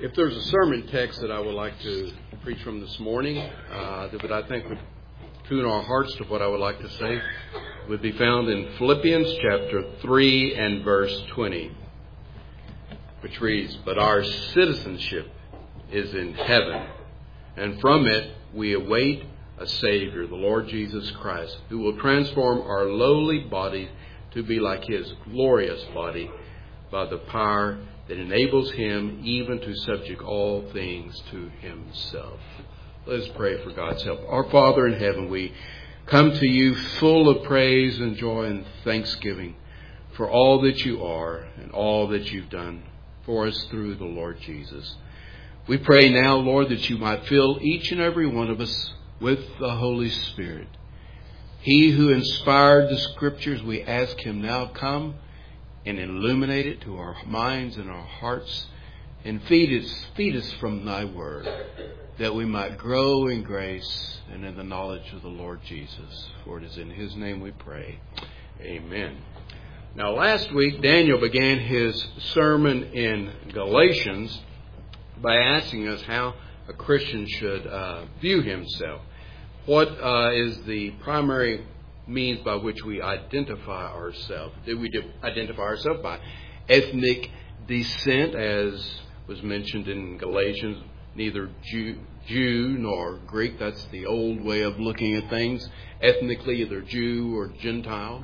If there's a sermon text that I would like to preach from this morning, that I think would tune our hearts to what I would like to say, would be found in Philippians chapter 3 and verse 20, which reads, "But our citizenship is in heaven, and from it we await a Savior, the Lord Jesus Christ, who will transform our lowly body to be like His glorious body by the power that enables Him even to subject all things to Himself." Let us pray for God's help. Our Father in heaven, we come to You full of praise and joy and thanksgiving for all that You are and all that You've done for us through the Lord Jesus. We pray now, Lord, that You might fill each and every one of us with the Holy Spirit. He who inspired the Scriptures, we ask Him now, come and illuminate it to our minds and our hearts, and feed us from Thy Word, that we might grow in grace and in the knowledge of the Lord Jesus. For it is in His name we pray. Amen. Now, last week, Daniel began his sermon in Galatians by asking us how a Christian should view himself. What is the primary means by which we identify ourselves? Do we identify ourselves by ethnic descent, as was mentioned in Galatians? Neither Jew nor Greek. That's the old way of looking at things. Ethnically, either Jew or Gentile.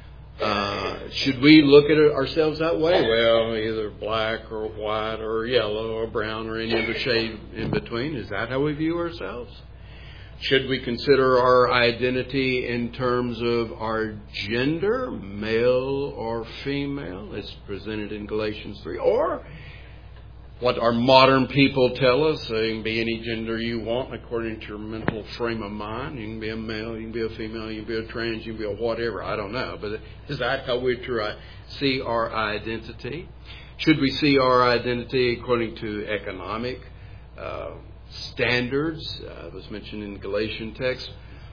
Should we look at ourselves that way? Well, either black or white or yellow or brown or any other shade in between. Is that how we view ourselves? Should we consider our identity in terms of our gender, male or female, as presented in Galatians 3? Or what our modern people tell us, so you can be any gender you want according to your mental frame of mind. You can be a male, you can be a female, you can be a trans, you can be a whatever. I don't know. But is that how we see our identity? Should we see our identity according to economic standards? It was mentioned in the Galatian text,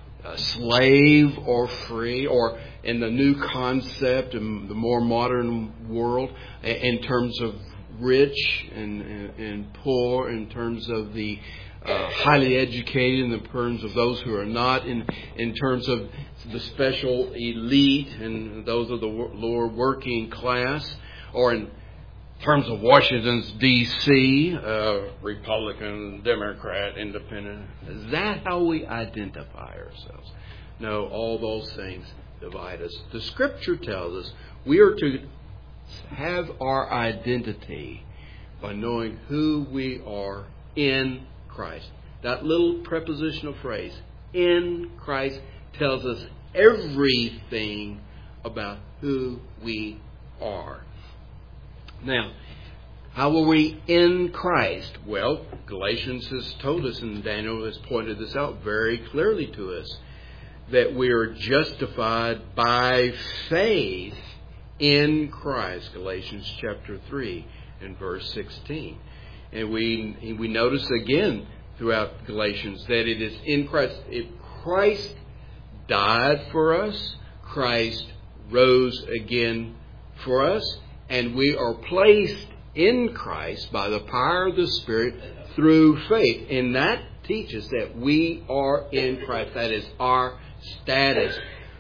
slave or free, or in the new concept in the more modern world, in terms of rich and poor, in terms of the highly educated, in terms of those who are not, in terms of the special elite and those of the lower working class, or in terms of Washington's D.C., Republican, Democrat, Independent. Is that how we identify ourselves? No, all those things divide us. The Scripture tells us we are to have our identity by knowing who we are in Christ. That little prepositional phrase, in Christ, tells us everything about who we are. Now, how are we in Christ? Well, Galatians has told us, and Daniel has pointed this out very clearly to us, that we are justified by faith in Christ. Galatians chapter 3 and verse 16. And we notice again throughout Galatians that it is in Christ. If Christ died for us, Christ rose again for us, and we are placed in Christ by the power of the Spirit through faith. And that teaches that we are in Christ. That is our status.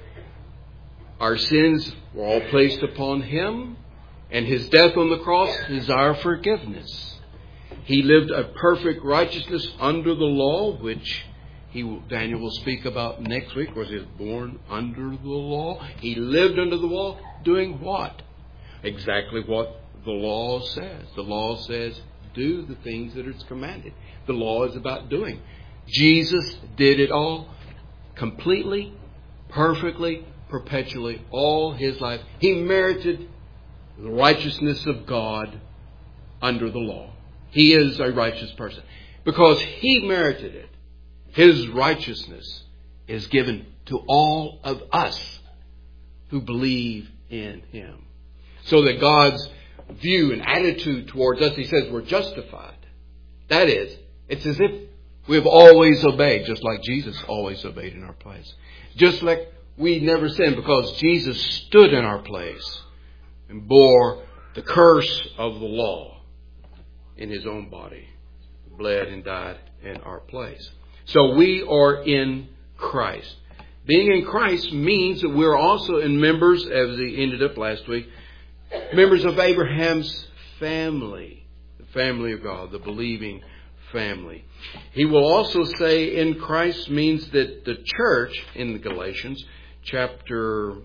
Our sins were all placed upon Him, and His death on the cross is our forgiveness. He lived a perfect righteousness under the law, which Daniel will speak about next week, was He was born under the law. He lived under the law, doing what? Exactly what the law says. The law says, do the things that it's commanded. The law is about doing. Jesus did it all completely, perfectly, perpetually, all His life. He merited the righteousness of God under the law. He is a righteous person. Because He merited it, His righteousness is given to all of us who believe in Him. So that God's view and attitude towards us, He says we're justified. That is, it's as if we've always obeyed, just like Jesus always obeyed in our place. Just like we never sinned, because Jesus stood in our place and bore the curse of the law. in His own body, bled and died in our place. So we are in Christ. Being in Christ means that we're also in members, as we ended up last week, members of Abraham's family, the family of God, the believing family. He will also say in Christ means that the church in the Galatians, chapter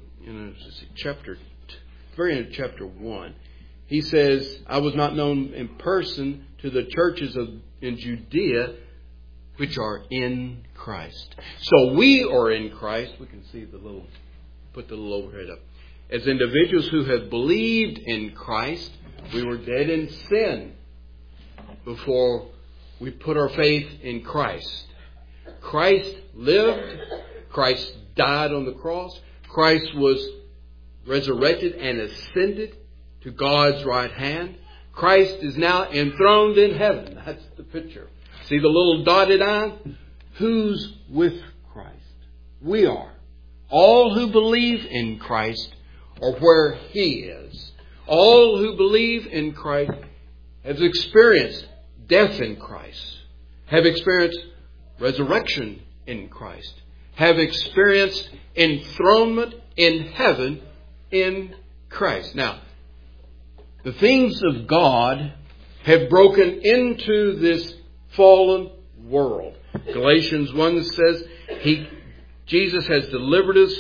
1, he says, I was not known in person to the churches in Judea, which are in Christ. So we are in Christ. We can see put the little overhead up. As individuals who have believed in Christ, we were dead in sin before we put our faith in Christ. Christ lived. Christ died on the cross. Christ was resurrected and ascended to God's right hand. Christ is now enthroned in heaven. That's the picture. See the little dotted I? Who's with Christ? We are. All who believe in Christ are where He is. All who believe in Christ have experienced death in Christ, have experienced resurrection in Christ, have experienced enthronement in heaven in Christ. Now, the things of God have broken into this fallen world. Galatians 1 says Jesus has delivered us,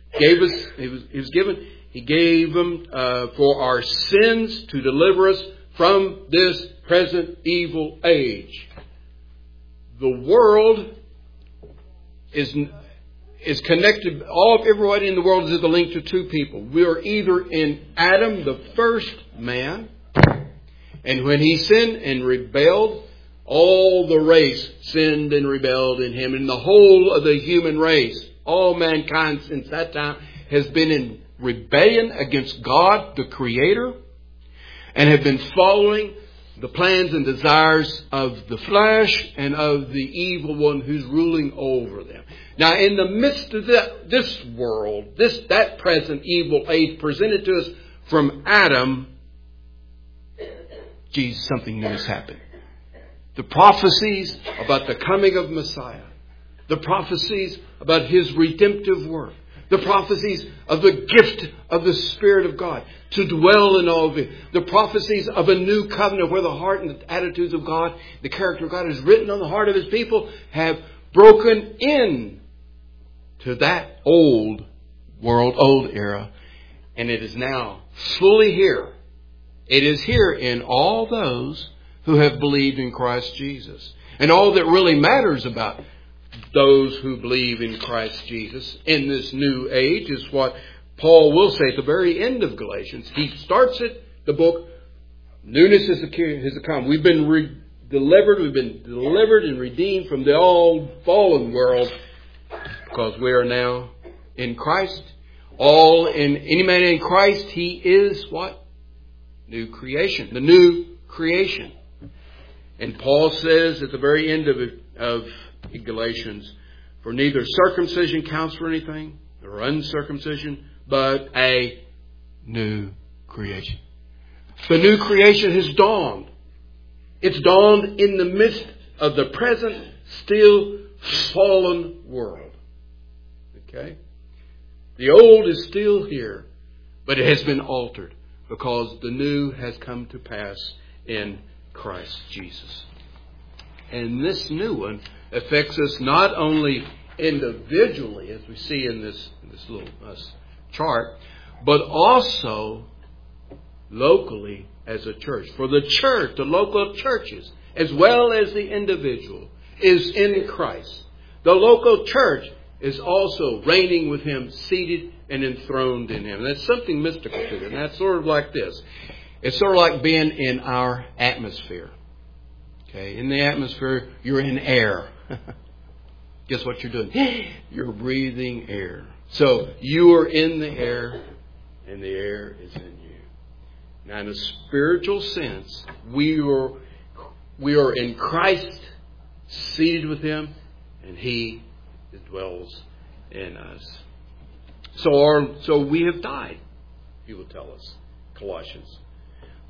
He gave Him for our sins to deliver us from this present evil age. The world is connected. Everybody in the world is linked to two people. We are either in Adam, the first man, and when he sinned and rebelled, all the race sinned and rebelled in him. And the whole of the human race, all mankind since that time, has been in rebellion against God, the Creator, and have been following the plans and desires of the flesh and of the evil one who's ruling over them. Now, in the midst of this world, that present evil age presented to us from Adam, something new has happened. The prophecies about the coming of Messiah, the prophecies about His redemptive work, the prophecies of the gift of the Spirit of God to dwell in all of it, the prophecies of a new covenant where the heart and the attitudes of God, the character of God is written on the heart of His people, have broken in to that old world, old era, and it is now fully here. It is here in all those who have believed in Christ Jesus. And all that really matters about those who believe in Christ Jesus in this new age is what Paul will say at the very end of Galatians. He starts the book, newness has come. We've been delivered and redeemed from the old fallen world because we are now in Christ. Any man in Christ, he is what? New creation. The new creation. And Paul says at the very end of Galatians, for neither circumcision counts for anything, nor uncircumcision, but a new creation. The new creation has dawned. It's dawned in the midst of the present, still fallen world. Okay? The old is still here, but it has been altered because the new has come to pass in Christ Jesus. And this new one affects us not only individually, as we see in this little chart, but also locally as a church. For the church, the local churches, as well as the individual, is in Christ. The local church is also reigning with Him, seated and enthroned in Him. And that's something mystical to it. And that's sort of like this. It's sort of like being in our atmosphere. Okay, in the atmosphere, you're in air. Guess what you're doing? You're breathing air. So you are in the air, and the air is in you. Now, in a spiritual sense, we are in Christ, seated with Him, and He dwells in us. So we have died, He will tell us, Colossians.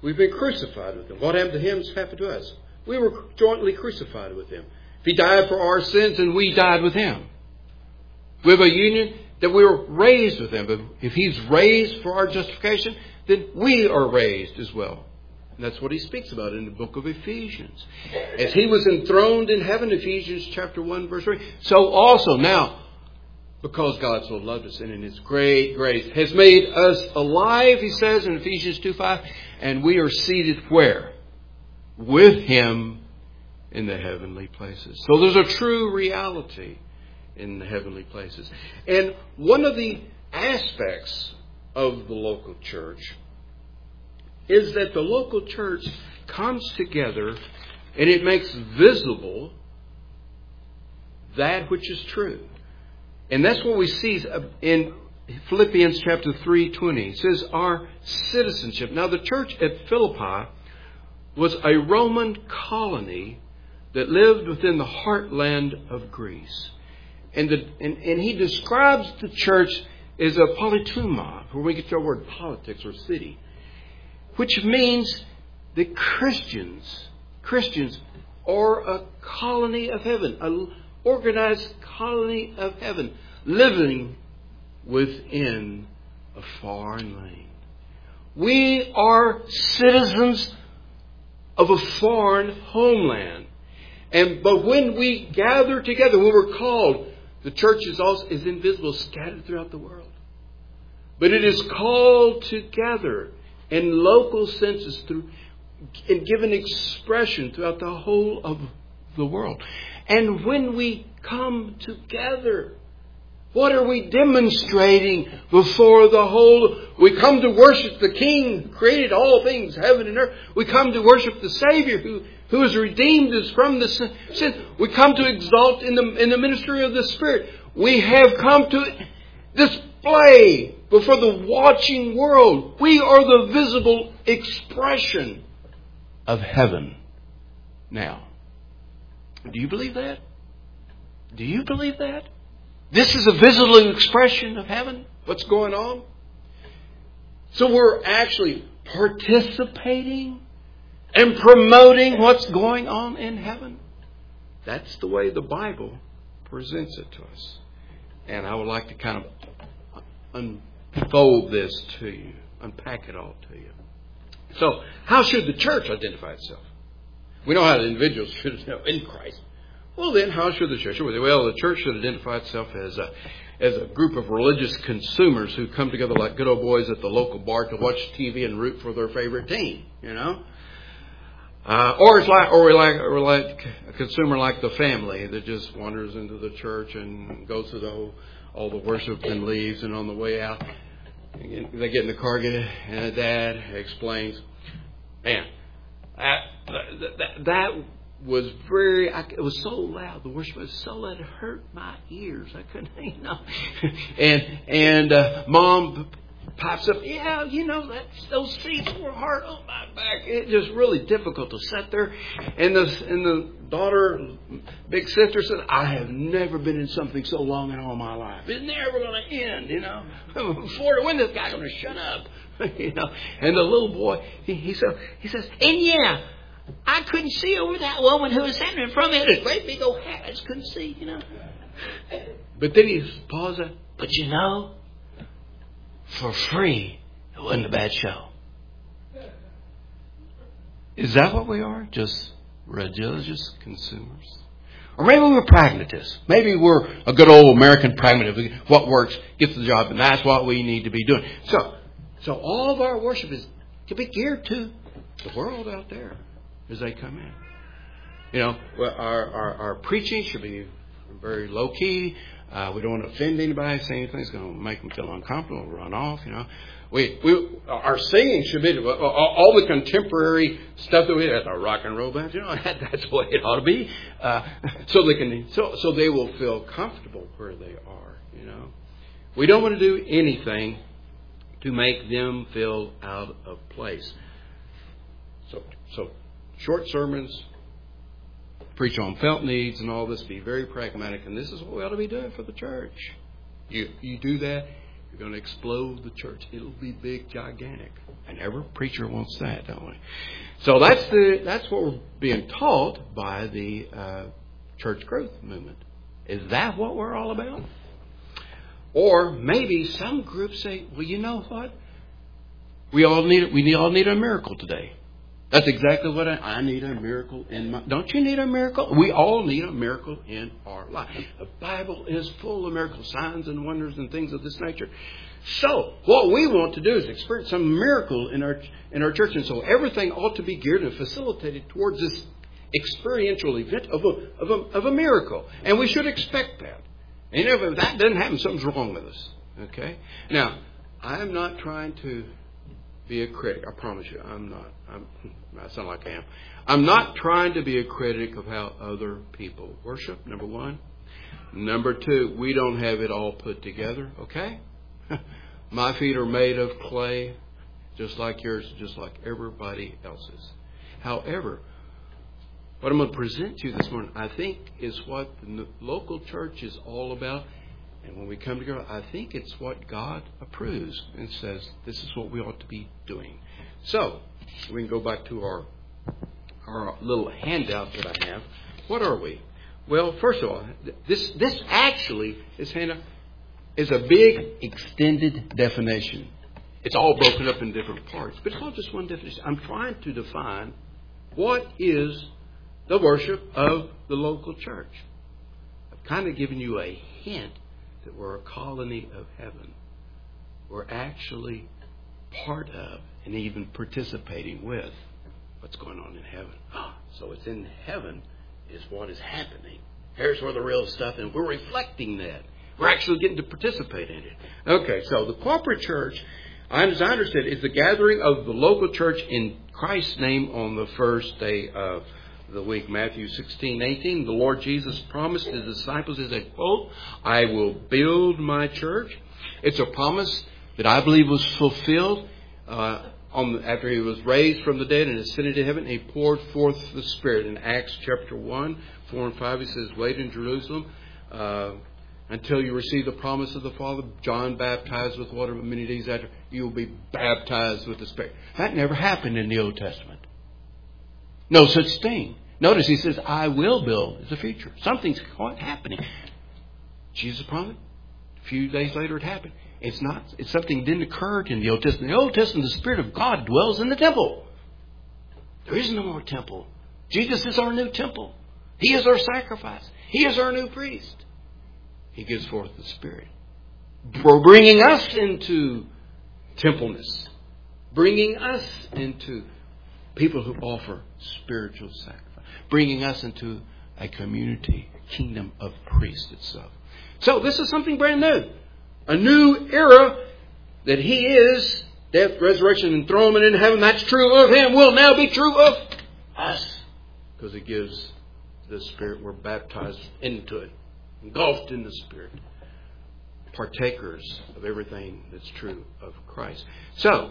We've been crucified with Him. What happened to Him has happened to us. We were jointly crucified with Him. If He died for our sins, and we died with Him. We have a union that we were raised with Him. But if He's raised for our justification, then we are raised as well. And that's what he speaks about in the book of Ephesians. As He was enthroned in heaven, Ephesians chapter 1, verse 3. So also now, because God so loved us and in His great grace has made us alive, he says in Ephesians 2:5, and we are seated where? With Him in the heavenly places. So there's a true reality in the heavenly places. And one of the aspects of the local church is that the local church comes together and it makes visible that which is true. And that's what we see in Philippians chapter 3:20. It says our citizenship. Now the church at Philippi was a Roman colony that lived within the heartland of Greece. And he describes the church as a politeuma, where we get our word politics or city, which means that Christians are a colony of heaven, an organized colony of heaven, living within a foreign land. We are citizens of a foreign homeland. But when we gather together, when we're called, the church is invisible, scattered throughout the world. But it is called together in local senses and given expression throughout the whole of the world. And when we come together, what are we demonstrating before the whole? We come to worship the King who created all things, heaven and earth. We come to worship the Savior who has redeemed us from the sin. We come to exalt in the ministry of the Spirit. We have come to display before the watching world. We are the visible expression of heaven now. Do you believe that? Do you believe that? This is a visible expression of heaven. What's going on? So we're actually participating and promoting what's going on in heaven. That's the way the Bible presents it to us. And I would like to kind of unfold this to you, unpack it all to you. So, how should the church identify itself? We know how the individuals should know in Christ. Well, then, how should the church? Well, the church should identify itself as a group of religious consumers who come together like good old boys at the local bar to watch TV and root for their favorite team. You know, or we're like a consumer like the family that just wanders into the church and goes through all the worship and leaves, and on the way out, they get in the car, and Dad explains, man, that was it was so loud. The worship was so loud it hurt my ears. I couldn't, and Mom pops up. Yeah, those seats were hard on my back. It was really difficult to sit there. And the daughter, big sister, said, I have never been in something so long in all my life. It's never going to end. When is this guy going to shut up? And the little boy, he says, and yeah, I couldn't see over that woman who was standing in front of me. Had a great big old hat. I just couldn't see, But then he paused. But for free, it wasn't a bad show. Is that what we are? Just religious consumers? Or maybe we're pragmatists. Maybe we're a good old American pragmatist. What works gets the job, and that's what we need to be doing. So all of our worship is to be geared to the world out there as they come in. Our preaching should be very low key. We don't want to offend anybody, say anything that's going to make them feel uncomfortable, run off. Our singing should be all the contemporary stuff that we have. Our rock and roll band, that's the way it ought to be. So they will feel comfortable where they are. We don't want to do anything to make them feel out of place. So short sermons, preach on felt needs and all this, be very pragmatic. And this is what we ought to be doing for the church. You do that, We're going to explode the church. It'll be big, gigantic. And every preacher wants that, don't we? So that's what we're being taught by the church growth movement. Is that what we're all about? Or maybe some groups say, well, you know what? We all need a miracle today. That's exactly what I need a miracle in my... Don't you need a miracle? We all need a miracle in our life. The Bible is full of miracles, signs and wonders and things of this nature. So, what we want to do is experience some miracle in our church. And so everything ought to be geared and facilitated towards this experiential event of a miracle. And we should expect that. And if that doesn't happen, something's wrong with us. Okay? Now, I'm not trying to be a critic. I promise you, I'm not. I sound like I am. I'm not trying to be a critic of how other people worship, number one. Number two, we don't have it all put together, okay? My feet are made of clay, just like yours, just like everybody else's. However, what I'm going to present to you this morning, I think, is what the local church is all about. And when we come together, I think it's what God approves and says, this is what we ought to be doing. So, we can go back to our little handout that I have. What are we? Well, first of all, this actually is a big extended definition. It's all broken up in different parts, but it's all just one definition. I'm trying to define what is the worship of the local church. I've kind of given you a hint that we're a colony of heaven. We're actually part of and even participating with what's going on in heaven. So it's in heaven is what is happening. Here's where the real stuff is. We're reflecting that. We're actually getting to participate in it. Okay, so the corporate church, as I understand, is the gathering of the local church in Christ's name on the first day of the week. Matthew 16:18. The Lord Jesus promised His disciples, as a quote, I will build my church. It's a promise that I believe was fulfilled after He was raised from the dead and ascended to heaven. He poured forth the Spirit. In Acts chapter 1, 4 and 5, He says, wait in Jerusalem until you receive the promise of the Father. John baptized with water, but many days after, you will be baptized with the Spirit. That never happened in the Old Testament. No such thing. Notice He says, I will build. It's a future. Something's happening. Jesus promised. A few days later it happened. It's something that didn't occur in the Old Testament. In the Old Testament, the Spirit of God dwells in the temple. There is no more temple. Jesus is our new temple. He is our sacrifice. He is our new priest. He gives forth the Spirit. Bringing us into templeness. Bringing us into people who offer spiritual sacrifice. Bringing us into a community, kingdom of priests itself. So this is something brand new. A new era that He is death, resurrection, enthronement in heaven. That's true of Him. Will now be true of us. Because He gives the Spirit. We're baptized into it. Engulfed in the Spirit. Partakers of everything that's true of Christ. So,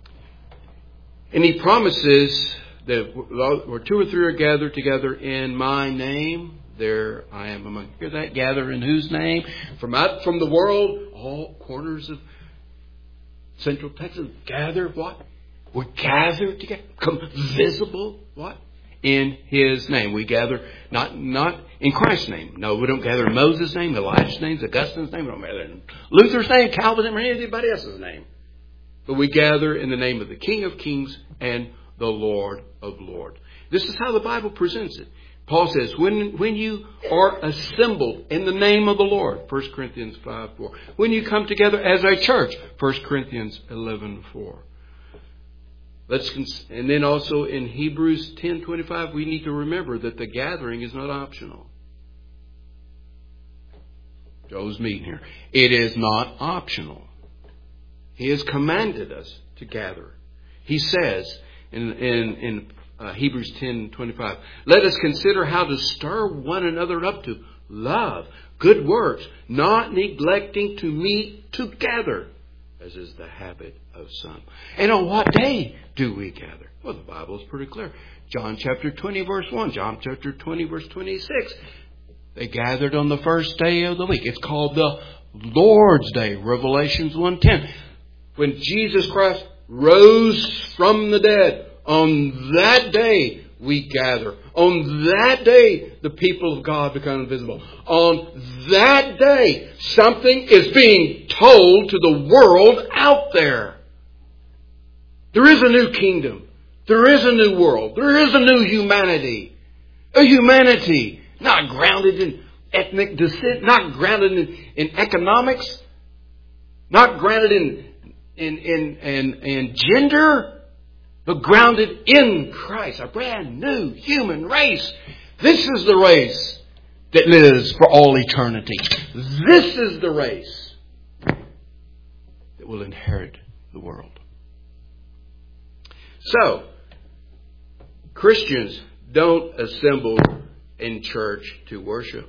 and He promises that where two or three are gathered together in my name, there I am among you. Hear that? Gather in whose name? From the world, all corners of Central Texas. Gather what? We gather together. Come visible what? In His name. We gather not in Christ's name. No, we don't gather in Moses' name, Elijah's name, Augustine's name. We don't gather in Luther's name, Calvin's name, or anybody else's name. But we gather in the name of the King of Kings and the Lord of Lords. This is how the Bible presents it. Paul says, when you are assembled in the name of the Lord, 1 Corinthians 5:4. When you come together as a church, 1 Corinthians 11:4. And then also in Hebrews 10:25, we need to remember that the gathering is not optional. Joe's meeting here. It is not optional. He has commanded us to gather. He says in Hebrews 10:25, let us consider how to stir one another up to love, good works, not neglecting to meet together, as is the habit of some. And on what day do we gather? Well, the Bible is pretty clear. John chapter 20, verse 1. John chapter 20, verse 26. They gathered on the first day of the week. It's called the Lord's Day, Revelations 1:10. When Jesus Christ rose from the dead, on that day we gather. On that day the people of God become visible. On that day something is being told to the world out there. There is a new kingdom. There is a new world. There is a new humanity. A humanity not grounded in ethnic descent, not grounded in economics, not grounded in gender, but grounded in Christ. A brand new human race. This is the race that lives for all eternity. This is the race that will inherit the world. So, Christians don't assemble in church to worship.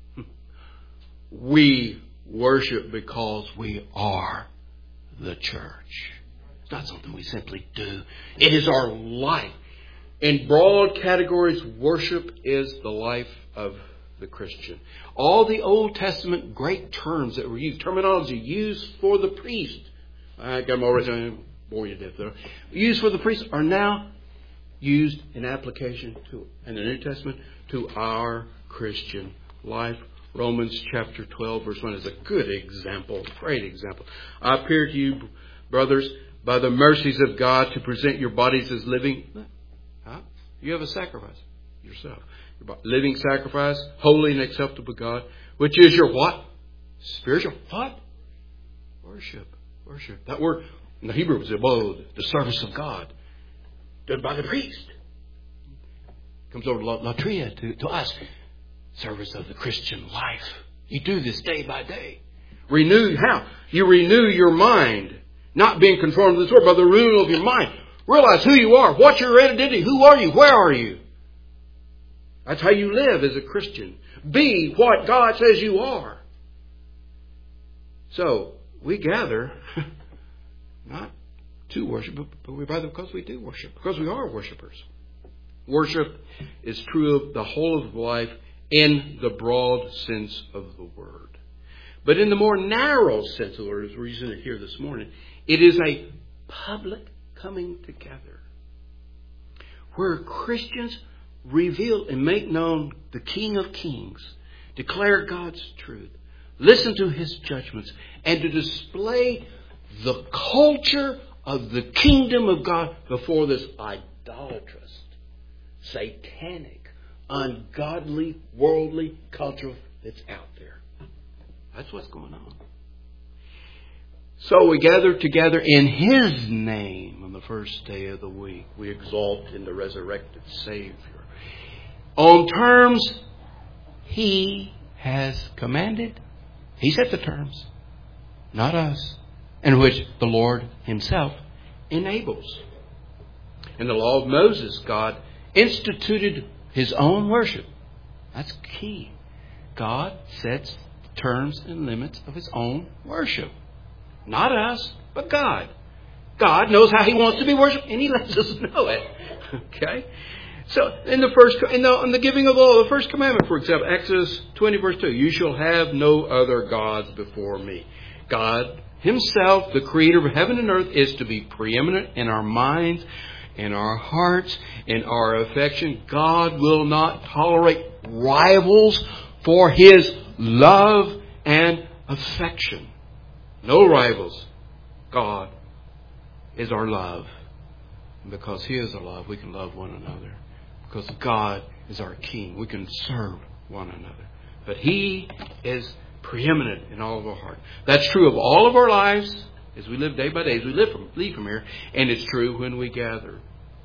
We worship because we are the church. It's not something we simply do. It is our life. In broad categories, worship is the life of the Christian. All the Old Testament great terms that were used, terminology used for the priest, I got them already, bore you to death there, used for the priest are now used in application to, in the New Testament, to our Christian life. Romans chapter 12 verse 1 is a good example, great example. I appeal to you, brothers, by the mercies of God, to present your bodies as living. You have a sacrifice yourself. Your living sacrifice, holy and acceptable to God, which is your what? Spiritual what? Worship. Worship. That word in the Hebrew was abode, the service of God, done by the priest. Comes over latria to us. Service of the Christian life. You do this day by day. Renew how? You renew your mind. Not being conformed to this world, but the renewal of your mind. Realize who you are. What's your identity? Who are you? Where are you? That's how you live as a Christian. Be what God says you are. So, we gather not to worship, but we gather because we do worship. Because we are worshipers. Worship is true of the whole of life in the broad sense of the word. But in the more narrow sense of the word, as we're using it here this morning, it is a public coming together where Christians reveal and make known the King of Kings, declare God's truth, listen to His judgments, and to display the culture of the kingdom of God before this idolatrous, satanic, ungodly, worldly culture that's out there. That's what's going on. So we gather together in His name on the first day of the week. We exalt in the resurrected Savior on terms He has commanded. He set the terms, not us, in which the Lord Himself enables. In the law of Moses, God instituted His own worship. That's key. God sets terms and limits of His own worship. Not us, but God. God knows how He wants to be worshipped, and He lets us know it. Okay? So, in the giving of the law, the first commandment, for example, Exodus 20 verse 2, you shall have no other gods before me. God Himself, the creator of heaven and earth, is to be preeminent in our minds, in our hearts, in our affection. God will not tolerate rivals for His love and affection. No rivals. God is our love. And because He is our love, we can love one another. Because God is our King, we can serve one another. But He is preeminent in all of our heart. That's true of all of our lives as we live day by day, as we leave from here. And it's true when we gather.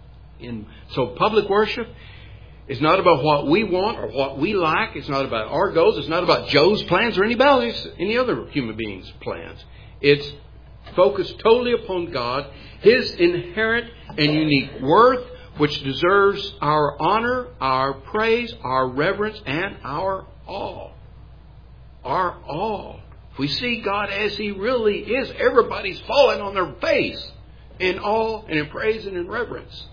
So public worship is not about what we want or what we like. It's not about our goals. It's not about Joe's plans or any other human being's plans. It's focused totally upon God, His inherent and unique worth, which deserves our honor, our praise, our reverence, and our awe. Our awe. If we see God as He really is, everybody's falling on their face in awe and in praise and in reverence.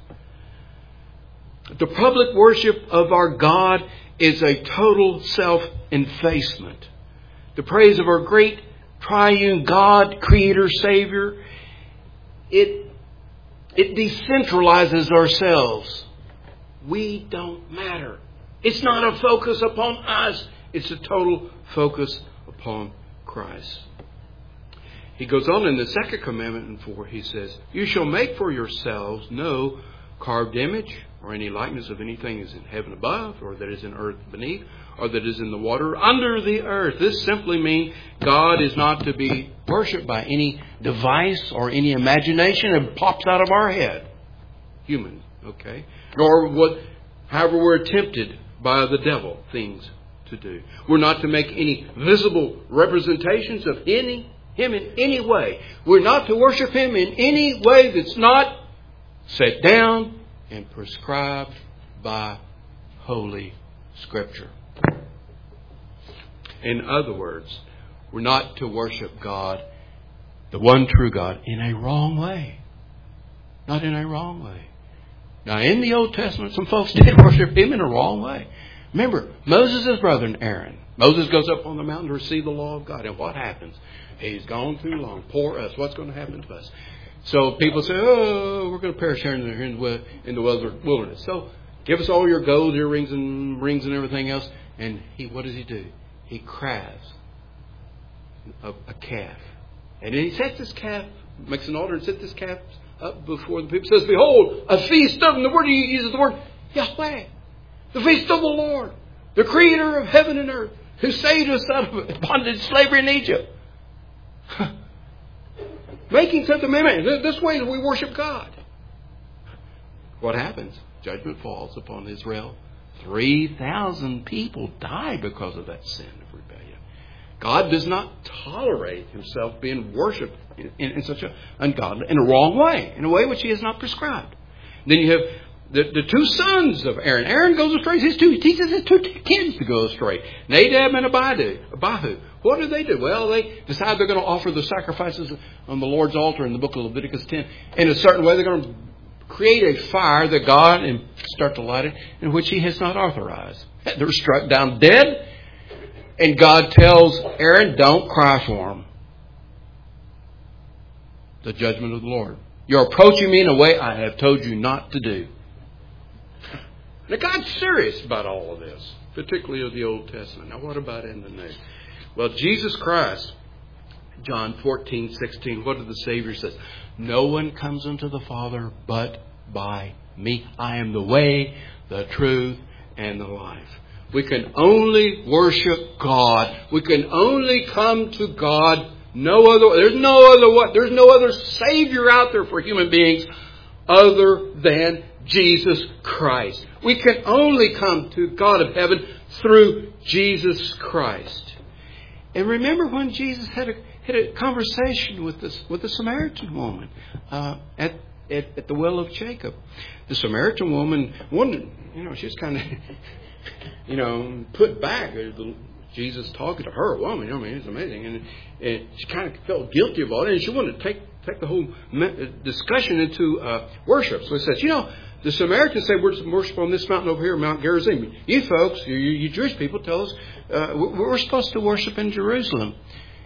The public worship of our God is a total self-effacement. The praise of our great triune God, Creator, Savior, it decentralizes ourselves. We don't matter. It's not a focus upon us. It's a total focus upon Christ. He goes on in the second commandment in 4. He says, "You shall make for yourselves no carved image or any likeness of anything that is in heaven above, or that is in earth beneath, or that is in the water under the earth." This simply means God is not to be worshipped by any device or any imagination that pops out of our head. Human, okay? Nor however we're tempted by the devil things to do. We're not to make any visible representations of Him in any way. We're not to worship Him in any way that's not set down and prescribed by Holy Scripture. In other words, we're not to worship God, the one true God, in a wrong way. Not in a wrong way. Now, in the Old Testament, some folks did worship Him in a wrong way. Remember, Moses' brother Aaron. Moses goes up on the mountain to receive the law of God. And what happens? He's gone too long. Poor us. What's going to happen to us? So people say, "Oh, we're going to perish here in the wilderness. So give us all your gold, earrings, and rings, and everything else." And what does he do? He crafts a calf. And then he sets this calf, makes an altar and sets this calf up before the people. Says, "Behold, a feast of," and the word he uses the word Yahweh. The feast of the Lord, the Creator of heaven and earth, who saved us out of bondage, slavery in Egypt. Making such a commitment. This way we worship God. What happens? Judgment falls upon Israel. 3,000 people died because of that sin of rebellion. God does not tolerate Himself being worshipped in such an ungodly, in a wrong way, in a way which He has not prescribed. Then you have the two sons of Aaron. Aaron goes astray. He teaches his two kids to go astray. Nadab and Abihu. What do? Well, they decide they're going to offer the sacrifices on the Lord's altar in the book of Leviticus 10 in a certain way. They're going to create a fire that God and start to light it, in which He has not authorized. They're struck down dead, and God tells Aaron, "Don't cry for them." The judgment of the Lord. You're approaching me in a way I have told you not to do. Now, God's serious about all of this, particularly of the Old Testament. Now, what about in the New? Well, Jesus Christ, John 14:16, what did the Savior say? "No one comes unto the Father but by me. I am the way, the truth, and the life." We can only worship God. We can only come to God. There's no other Savior out there for human beings other than Jesus Christ. We can only come to God of heaven through Jesus Christ. And remember when Jesus had a conversation with the Samaritan woman at the well of Jacob. The Samaritan woman, she's kind of, put back. Jesus talking to her, a woman, it's amazing. And she kind of felt guilty about it, and she wanted to take the whole discussion into worship. So he says, the Samaritans say we're to worship on this mountain over here, Mount Gerizim. You folks, you Jewish people, tell us we're supposed to worship in Jerusalem.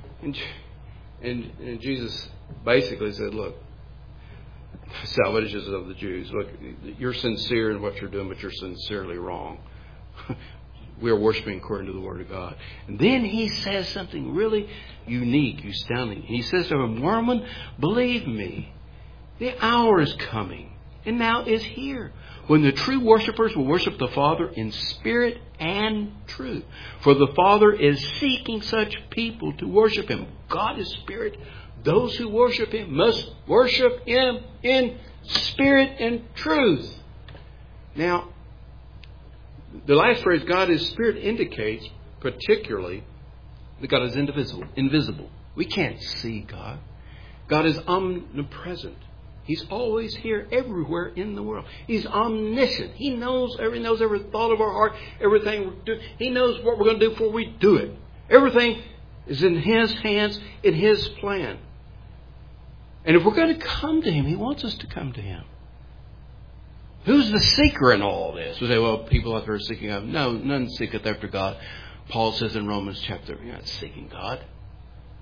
And Jesus basically said, "Look, salvation is of the Jews. Look, you're sincere in what you're doing, but you're sincerely wrong. We are worshiping according to the Word of God." And then He says something really unique, astounding. He says to them, "Woman, believe me, the hour is coming, and now is here, when the true worshipers will worship the Father in spirit and truth. For the Father is seeking such people to worship Him." God is spirit. Those who worship Him must worship Him in spirit and truth. Now, the last phrase, God is spirit, indicates particularly that God is invisible. We can't see God. God is omnipresent. He's always here, everywhere in the world. He's omniscient. He knows every thought of our heart, everything we're doing. He knows what we're going to do before we do it. Everything is in His hands, in His plan. And if we're going to come to Him, He wants us to come to Him. Who's the seeker in all this? We say, well, people out there are seeking God. No, none seeketh after God. Paul says in Romans chapter, you're not seeking God.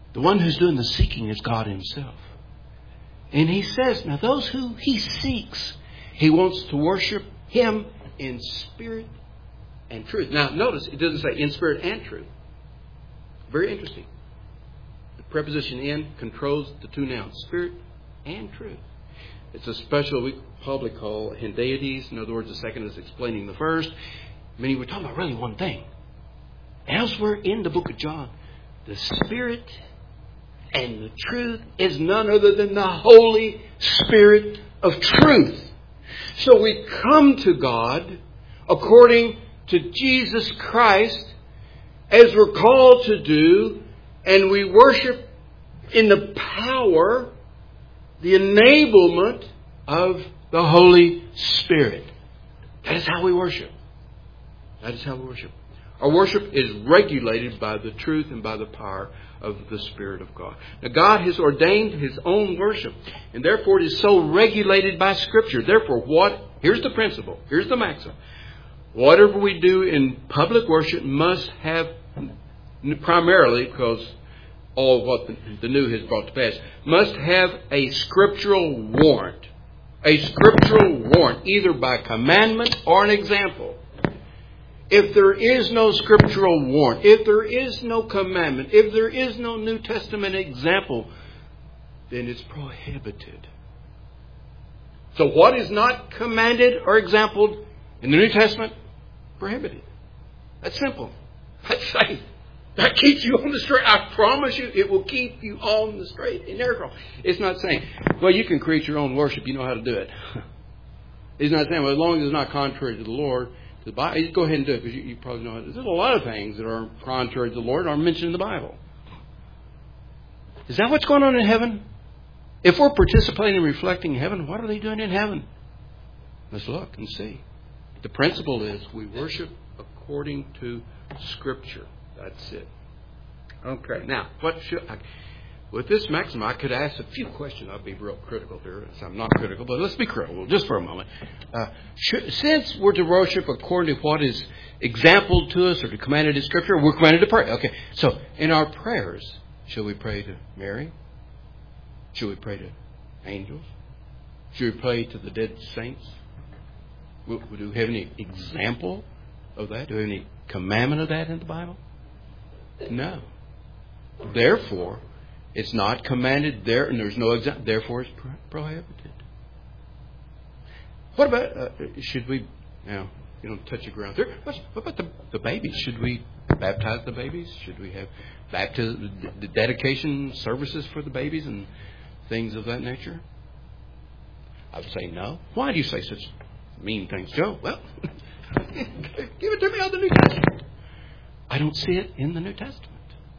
The one who's doing the seeking is God Himself. And He says, now those who He seeks, He wants to worship Him in spirit and truth. Now notice, it doesn't say in spirit and truth. Very interesting. The preposition in controls the two nouns, spirit and truth. It's a special we probably call hendeades. In other words, the second is explaining the first. Meaning we're talking about really one thing. Elsewhere in the book of John, the Spirit and the truth is none other than the Holy Spirit of truth. So we come to God according to Jesus Christ as we're called to do, and we worship in the power, the enablement of the Holy Spirit. That is how we worship. That is how we worship. Our worship is regulated by the truth and by the power of the Spirit of God. Now, God has ordained His own worship, and therefore it is so regulated by Scripture. Therefore, here's the principle, here's the maxim. Whatever we do in public worship must have, primarily because all of what the new has brought to pass, must have a scriptural warrant. A scriptural warrant, either by commandment or an example. If there is no scriptural warrant, if there is no commandment, if there is no New Testament example, then it's prohibited. So what is not commanded or exampled in the New Testament? Prohibited. That's simple. That's safe. That keeps you on the straight. I promise you, it will keep you on the straight and narrow. It's not saying, well, you can create your own worship. You know how to do it. It's not saying, well, as long as it's not contrary to the Lord, to the Bible, you go ahead and do it because you probably know how to do it. There's a lot of things that are contrary to the Lord aren't mentioned in the Bible. Is that what's going on in heaven? If we're participating and reflecting in heaven, what are they doing in heaven? Let's look and see. The principle is we worship according to Scripture. That's it. Okay. Now, with this maxim, I could ask a few questions. I'll be real critical here. I'm not critical, but let's be critical just for a moment. Since we're to worship according to what is exampled to us or commanded in Scripture, we're commanded to pray. Okay. So, in our prayers, should we pray to Mary? Should we pray to angels? Should we pray to the dead saints? Do we have any example of that? Do we have any commandment of that in the Bible? No. Therefore, it's not commanded there, and there's no example. Therefore, it's prohibited. What about, should we, now, you don't touch the ground there. What about the babies? Should we baptize the babies? Should we have baptism, the dedication services for the babies and things of that nature? I would say no. Why do you say such mean things, Joe? Well, give it to me out of the New Testament. I don't see it in the New Testament.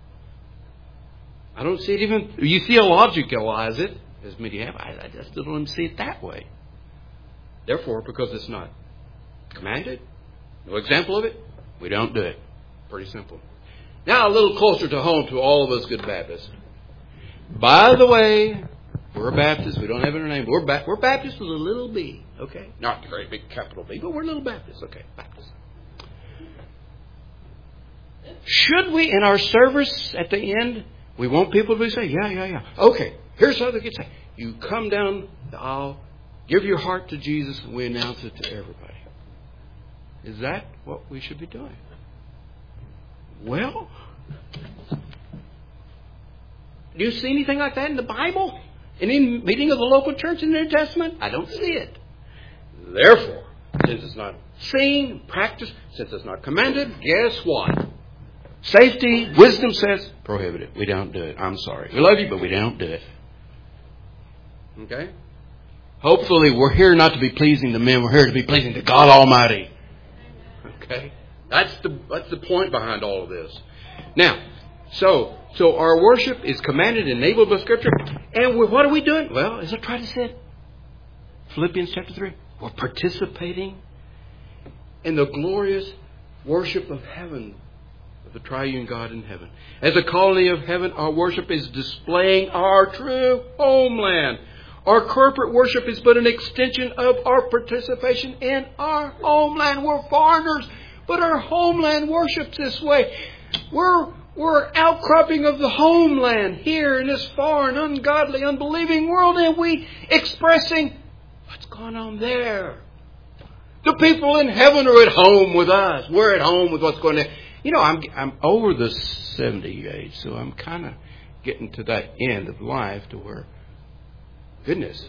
I don't see it even... You theologicalize it, as many have. I just don't see it that way. Therefore, because it's not commanded, no example of it, we don't do it. Pretty simple. Now, a little closer to home to all of us good Baptists. By the way, we're Baptists. We don't have our name. We're Baptists with a little B. Okay? Not a very big capital B, but we're little Baptists. Okay, Baptists. Should we, in our service at the end, we want people to say, yeah. Okay, here's how they can say. You come down the aisle, give your heart to Jesus, and we announce it to everybody. Is that what we should be doing? Well, do you see anything like that in the Bible? Any meeting of the local church in the New Testament? I don't see it. Therefore, since it's not seen, practiced, since it's not commanded, guess what? Safety, wisdom says, prohibit it. We don't do it. I'm sorry. We love you, but we don't do it. Okay? Hopefully, we're here not to be pleasing to men. We're here to be pleasing to God Almighty. Okay? That's the point behind all of this. Now, so our worship is commanded and enabled by Scripture. And what are we doing? Well, as I try to say, Philippians chapter 3, we're participating in the glorious worship of heaven, of the triune God in heaven. As a colony of heaven, our worship is displaying our true homeland. Our corporate worship is but an extension of our participation in our homeland. We're foreigners, but our homeland worships this way. We're We're outcropping of the homeland here in this foreign, ungodly, unbelieving world, and we expressing what's going on there. The people in heaven are at home with us. We're at home with what's going on. You know, I'm over the 70 age, so I'm kind of getting to that end of life to where, goodness,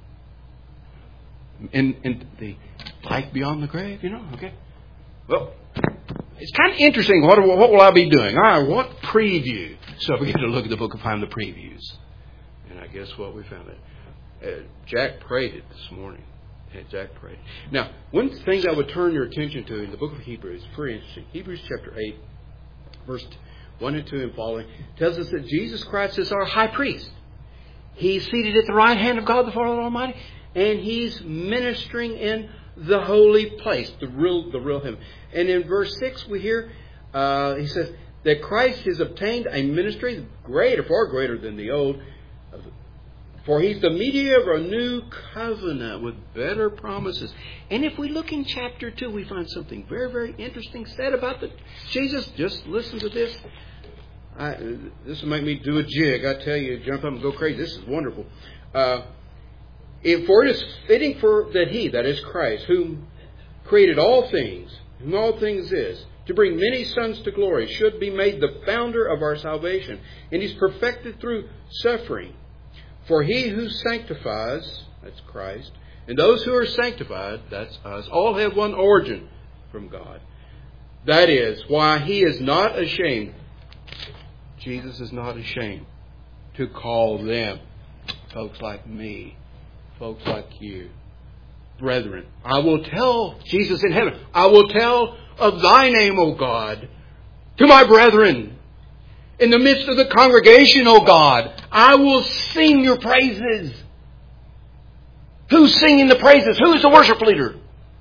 in the life beyond the grave, you know, okay. Well, it's kind of interesting. What will I be doing? All right, what preview? So we get to look at the book and find the previews. And I guess what we found it. Jack prayed it this morning. Jack prayed. Now, one thing I would turn your attention to in the book of Hebrews, very interesting. Hebrews chapter 8, verse 1 and 2 and following, tells us that Jesus Christ is our high priest. He's seated at the right hand of God the Father Almighty, and He's ministering in the holy place, the real heaven. And in verse 6 we hear, he says, that Christ has obtained a ministry greater, far greater than the old, for He's the mediator of a new covenant with better promises. And if we look in chapter 2, we find something very, very interesting said about Jesus. Just listen to this. This will make me do a jig. I tell you, jump up and go crazy. This is wonderful. For it is fitting that He, that is Christ, whom created all things, whom all things is, to bring many sons to glory, should be made the founder of our salvation. And He's perfected through suffering. For He who sanctifies, that's Christ, and those who are sanctified, that's us, all have one origin from God. That is why He is not ashamed. Jesus is not ashamed to call them, folks like me, folks like you, brethren. I will tell, Jesus in heaven, I will tell of Thy name, O God, to my brethren. In the midst of the congregation, O God, I will sing Your praises. Who's singing the praises? Who's the worship leader?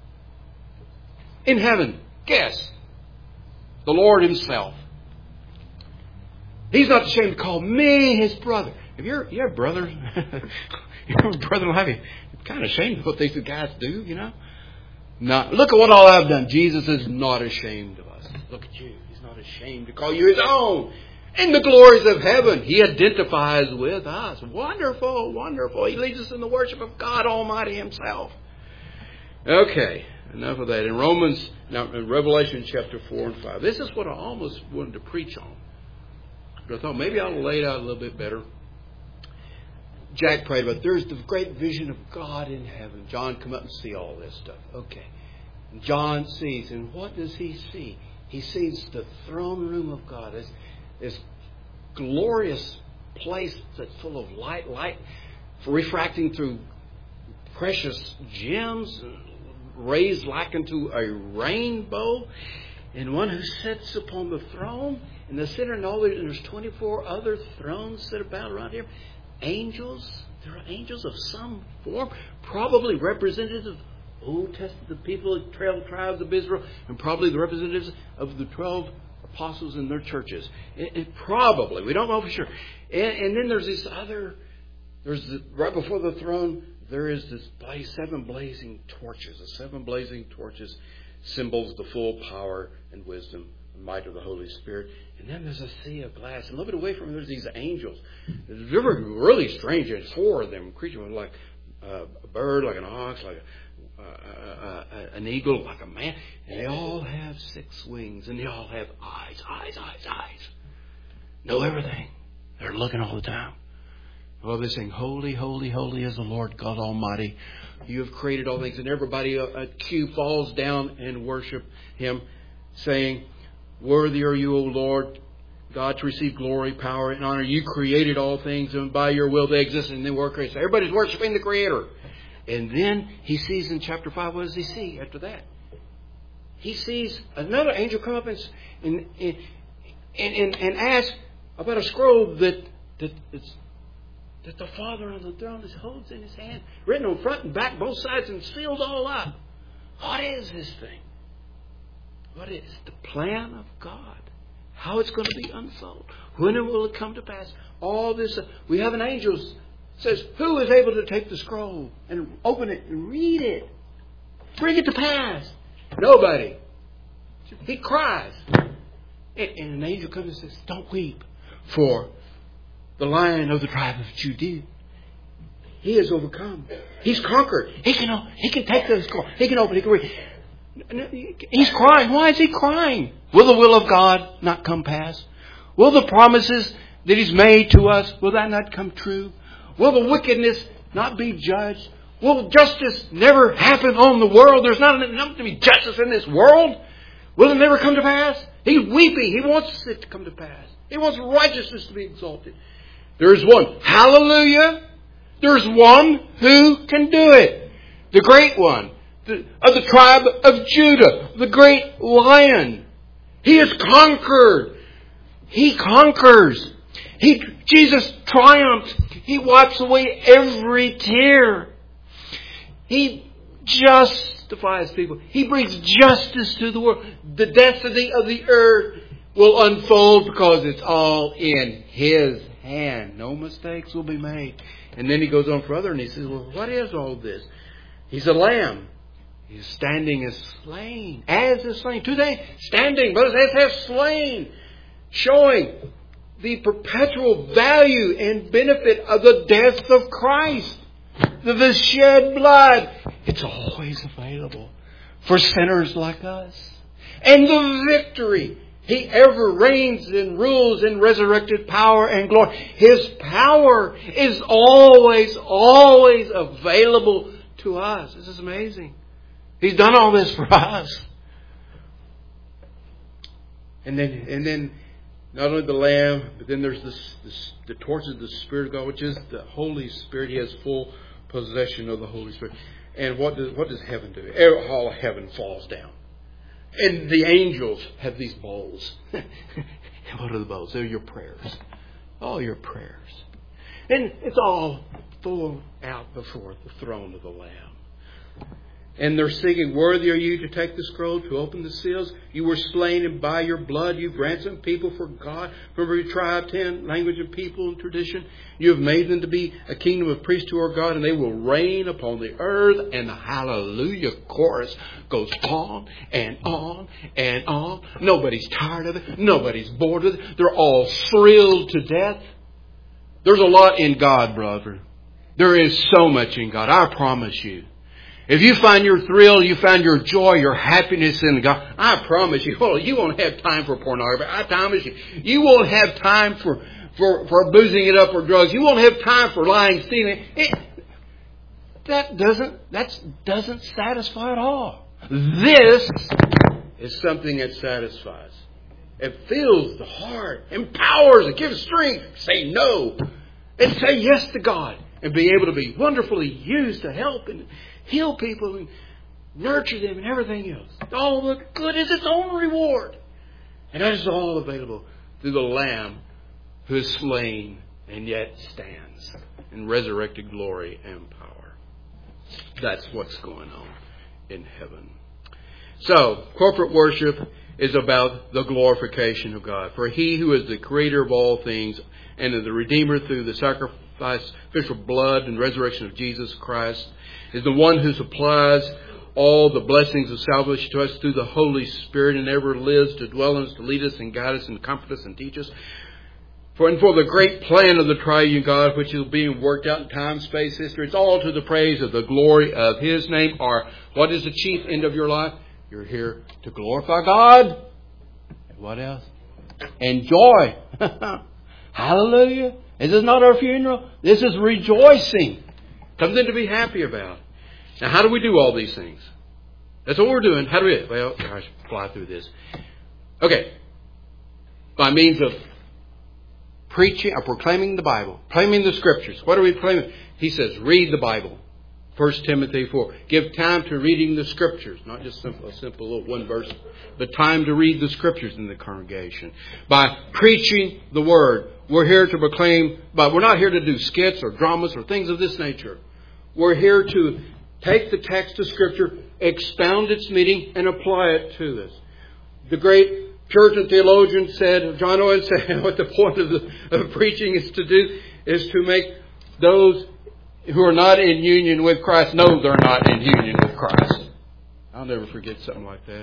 In heaven, guess. The Lord Himself. He's not ashamed to call me His brother. If you're a brother, your brother will have you. You're kind of ashamed of what these guys do, you know. Not, look at what all I've done. Jesus is not ashamed of us. Look at you. He's not ashamed to call you His own. In the glories of heaven, He identifies with us. Wonderful, wonderful. He leads us in the worship of God Almighty Himself. Okay, enough of that. In Revelation chapter 4 and 5. This is what I almost wanted to preach on. But I thought maybe I'll lay it out a little bit better. Jack prayed about there's the great vision of God in heaven. John, come up and see all this stuff. Okay. And John sees, and what does he see? He sees the throne room of God. This glorious place that's full of light refracting through precious gems, rays likened to a rainbow, and one who sits upon the throne in the center, and there's 24 other thrones that are about around here. Angels, there are angels of some form, probably representatives of Old Testament, the people, the 12 tribes of Israel, and probably the representatives of the 12 apostles in their churches. It probably, we don't know for sure. And then there's this other, right before the throne, there is this 7 blazing torches. The 7 blazing torches symbols the full power and wisdom and might of the Holy Spirit. And then there's a sea of glass. And a little bit away from it, there's these angels. They're really strange. There's 4 of them, creatures like a bird, like an ox, like an eagle, like a man. And they all have 6 wings. And they all have eyes. Know everything. They're looking all the time. Well, they sing, holy, holy, holy is the Lord God Almighty. You have created all things. And everybody at Q falls down and worship Him, saying, worthy are you, O Lord God, to receive glory, power, and honor. You created all things, and by Your will they exist, and they were created. So everybody's worshiping the Creator. And then he sees in chapter 5, what does he see after that? He sees another angel come up and ask about a scroll that the Father on the throne holds in His hand, written on front and back, both sides, and sealed all up. What is this thing? What is the plan of God? How it's going to be unfolded? When will it come to pass? All this. We have an angel that says, who is able to take the scroll and open it and read it? Bring it to pass. Nobody. He cries. And an angel comes and says, don't weep, for the Lion of the tribe of Judah, He has overcome. He's conquered. He can take this scroll. He can open it. He can read. He's crying. Why is He crying? Will the will of God not come past? Will the promises that He's made to us, will that not come true? Will the wickedness not be judged? Will justice never happen on the world? There's not enough to be justice in this world. Will it never come to pass? He's weeping. He wants it to come to pass. He wants righteousness to be exalted. There's one. Hallelujah. There's one who can do it. The great one. Of the tribe of Judah. The great Lion. He has conquered. He conquers. Jesus triumphs. He wipes away every tear. He justifies people. He brings justice to the world. The destiny of the earth will unfold because it's all in His hand. No mistakes will be made. And then He goes on further and He says, well, what is all this? He's a lamb. He's standing as slain. As is slain. Today, standing, but as have slain. Showing the perpetual value and benefit of the death of Christ. The shed blood. It's always available for sinners like us. And the victory. He ever reigns and rules in resurrected power and glory. His power is always available to us. This is amazing. He's done all this for us. And then not only the Lamb, but then there's the torch of the Spirit of God, which is the Holy Spirit. He has full possession of the Holy Spirit. And what does heaven do? All of heaven falls down. And the angels have these bowls. What are the bowls? They're your prayers. All your prayers. And it's all full out before the throne of the Lamb. And they're singing, worthy are you to take the scroll, to open the seals. You were slain, and by your blood you've ransomed people for God from every tribe, tongue, language, and people and tradition. You have made them to be a kingdom of priests to our God, and they will reign upon the earth. And the hallelujah chorus goes on and on and on. Nobody's tired of it. Nobody's bored with it. They're all thrilled to death. There's a lot in God, brother. There is so much in God. I promise you. If you find your thrill, you find your joy, your happiness in God, I promise you, you won't have time for pornography. I promise you, you won't have time for boozing it up or drugs. You won't have time for lying, stealing. That doesn't satisfy at all. This is something that satisfies. It fills the heart, empowers, it gives strength. Say no and say yes to God and be able to be wonderfully used to help and heal people and nurture them and everything else. All the good is its own reward. And that is all available through the Lamb who is slain and yet stands in resurrected glory and power. That's what's going on in heaven. So, corporate worship is about the glorification of God. For He who is the creator of all things and is the Redeemer through the sacrificial blood and resurrection of Jesus Christ is the one who supplies all the blessings of salvation to us through the Holy Spirit and ever lives to dwell in us, to lead us and guide us and comfort us and teach us. For the great plan of the triune God, which is being worked out in time, space, history, it's all to the praise of the glory of His name. Or what is the chief end of your life? You're here to glorify God. And what else? And joy. Hallelujah. This is not our funeral. This is rejoicing. Something to be happy about. Now, how do we do all these things? That's what we're doing. How do we? Well, I should fly through this. Okay. By means of preaching or proclaiming the Bible, proclaiming the Scriptures. What are we proclaiming? He says, read the Bible. 1 Timothy 4. Give time to reading the Scriptures. Not just a simple little one verse, but time to read the Scriptures in the congregation. By preaching the Word. We're here to proclaim, but we're not here to do skits or dramas or things of this nature. We're here to take the text of Scripture, expound its meaning, and apply it to us. The great Puritan theologian said, John Owen said, what the point of preaching is to make those who are not in union with Christ know they're not in union with Christ. I'll never forget something like that.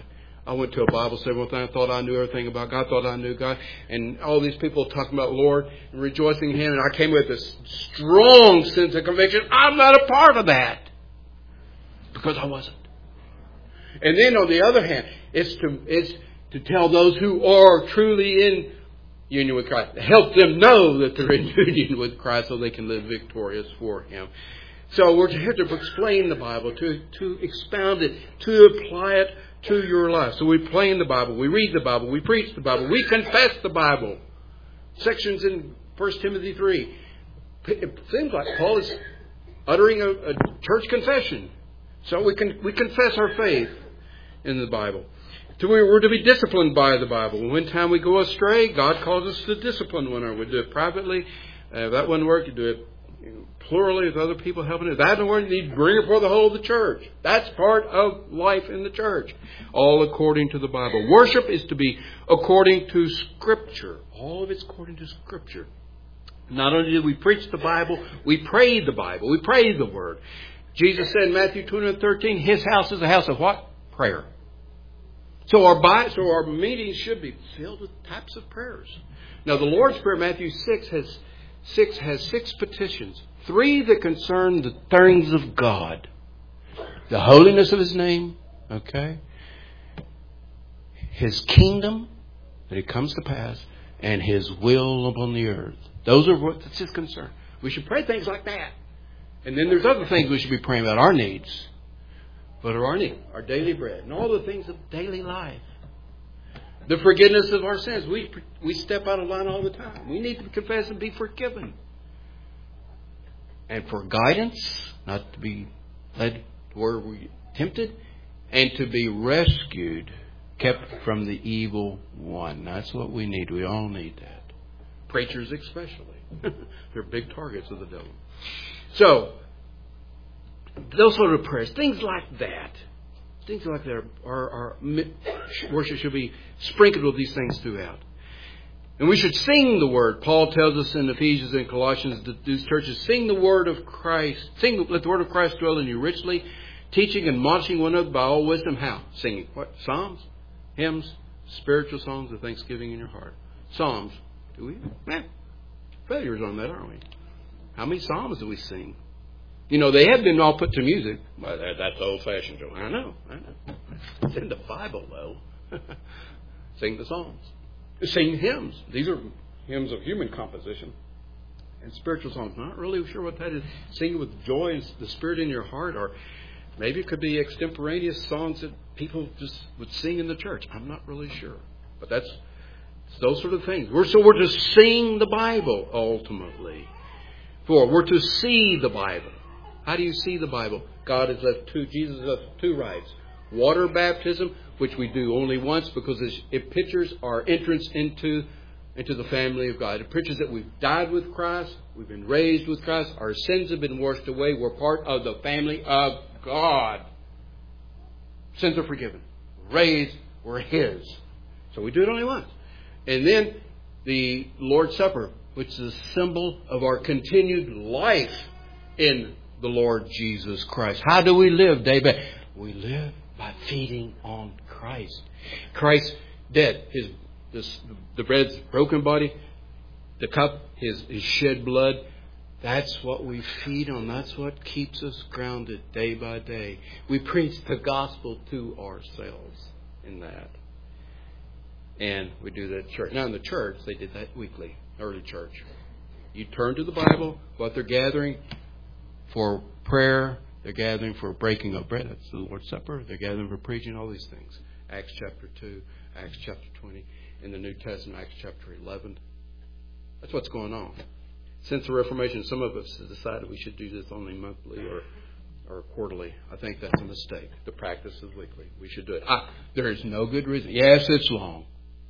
I went to a Bible study one time. I thought I knew everything about God. I thought I knew God. And all these people talking about Lord and rejoicing in Him. And I came with this strong sense of conviction. I'm not a part of that. Because I wasn't. And then on the other hand, it's to tell those who are truly in union with Christ. Help them know that they're in union with Christ so they can live victorious for Him. So we're here to explain the Bible, to expound it, to apply it to your life. So we play in the Bible, we read the Bible, we preach the Bible, we confess the Bible. Sections in 1 Timothy 3. It seems like Paul is uttering a church confession. So we confess our faith in the Bible. We're to be disciplined by the Bible. When time we go astray, God calls us to discipline one another. We do it privately. If that wouldn't work, you do it plurally with other people helping it. If that doesn't work, you need to bring it before the whole of the church. That's part of life in the church. All according to the Bible. Worship is to be according to Scripture. All of it's according to Scripture. Not only do we preach the Bible, we pray the Bible. We pray the Word. Jesus said in Matthew 20:13, His house is a house of what? Prayer. So our meetings should be filled with types of prayers. Now the Lord's Prayer, Matthew 6 has 6 petitions. 3 that concern the things of God. The holiness of His name, okay? His kingdom, that it comes to pass, and His will upon the earth. Those are what's His concern. We should pray things like that. And then there's other things we should be praying about, our needs. But our need, our daily bread, and all the things of daily life. The forgiveness of our sins. We step out of line all the time. We need to confess and be forgiven. And for guidance, not to be led where we're tempted, and to be rescued, kept from the evil one. That's what we need. We all need that. Preachers especially. They're big targets of the devil. So, those sort of prayers, things like that. Things like that our worship should be sprinkled with these things throughout. And we should sing the Word. Paul tells us in Ephesians and Colossians that these churches sing the Word of Christ. Let the Word of Christ dwell in you richly, teaching and admonishing one another by all wisdom. How? Singing. What? Psalms, hymns, spiritual songs of thanksgiving in your heart. Psalms. Do we? Failures on that, aren't we? How many psalms do we sing? You know, they have been all put to music. Well, that's old-fashioned, Joe. I know. It's in the Bible, though. Sing the Psalms. Sing hymns. These are hymns of human composition. And spiritual songs. Not really sure what that is. Sing with joy and the Spirit in your heart. Or maybe it could be extemporaneous songs that people just would sing in the church. I'm not really sure. But that's those sort of things. We're to sing the Bible, ultimately. We're to see the Bible. How do you see the Bible? Jesus has left 2 rites. Water baptism, which we do only once because it pictures our entrance into the family of God. It pictures that we've died with Christ. We've been raised with Christ. Our sins have been washed away. We're part of the family of God. Sins are forgiven. Raised, we're His. So we do it only once. And then the Lord's Supper, which is a symbol of our continued life in the Lord Jesus Christ. How do we live day by day? We live by feeding on Christ. Christ dead. The bread's broken body, the cup, His shed blood. That's what we feed on. That's what keeps us grounded day by day. We preach the gospel to ourselves in that. And we do that at church. Now in the church, they did that weekly. Early church. You turn to the Bible, what they're gathering for prayer, they're gathering for breaking of bread. That's the Lord's Supper. They're gathering for preaching, all these things. Acts chapter 2, Acts chapter 20. In the New Testament, Acts chapter 11. That's what's going on. Since the Reformation, some of us have decided we should do this only monthly or quarterly. I think that's a mistake. The practice is weekly. We should do it. There is no good reason. Yes, it's long.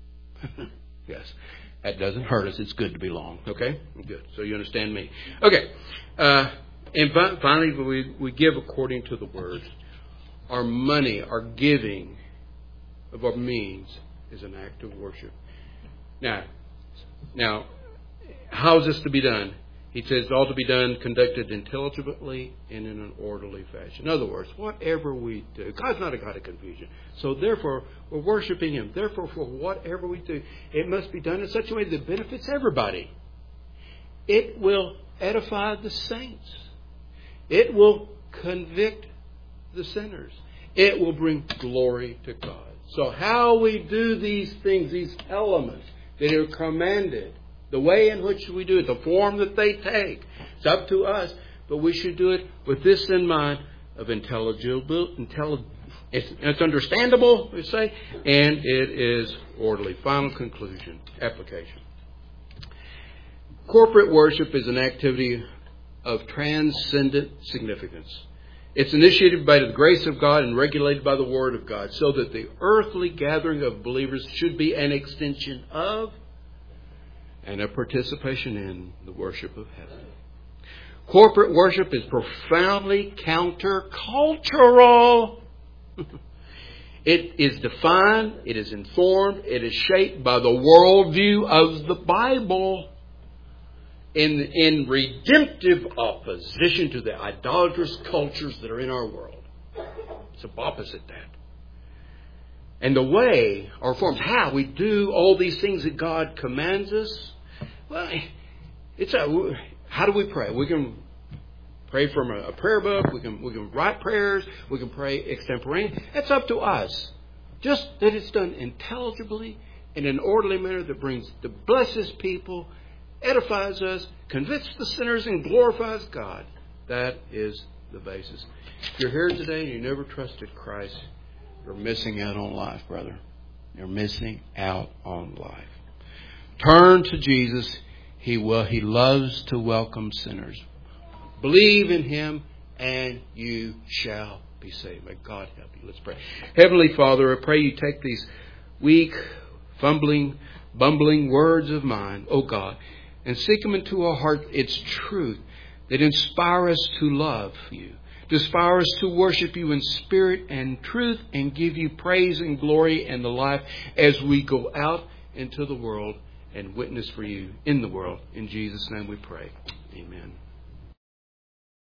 Yes. That doesn't hurt us. It's good to be long. Okay? Good. So you understand me. Okay. And finally, we give according to the Word. Our money, our giving of our means is an act of worship. Now, how is this to be done? He says it ought to be conducted intelligently and in an orderly fashion. In other words, whatever we do, God's not a God of confusion. So therefore, we're worshiping Him. Therefore, for whatever we do, it must be done in such a way that benefits everybody. It will edify the saints. It will convict the sinners. It will bring glory to God. So how we do these things, these elements that are commanded, the way in which we do it, the form that they take, it's up to us. But we should do it with this in mind of it's understandable, we say, and it is orderly. Final conclusion, application. Corporate worship is an activity of transcendent significance. It's initiated by the grace of God and regulated by the Word of God, so that the earthly gathering of believers should be an extension of and a participation in the worship of heaven. Corporate worship is profoundly countercultural. It is defined, it is informed, it is shaped by the worldview of the Bible in redemptive opposition to the idolatrous cultures that are in our world. It's opposite that. And the way, or forms, how we do all these things that God commands us, well, how do we pray? We can pray from a prayer book. We can write prayers. We can pray extemporaneously. It's up to us. Just that it's done intelligibly in an orderly manner that blesses people, edifies us, convicts the sinners, and glorifies God. That is the basis. If you're here today and you never trusted Christ, you're missing out on life, brother. You're missing out on life. Turn to Jesus. He loves to welcome sinners. Believe in Him and you shall be saved. May God help you. Let's pray. Heavenly Father, I pray you take these weak, bumbling words of mine, oh God, and seek them into our heart. It's truth that inspire us to love you, to inspire us to worship you in spirit and truth, and give you praise and glory and the life as we go out into the world and witness for you in the world. In Jesus' name we pray. Amen.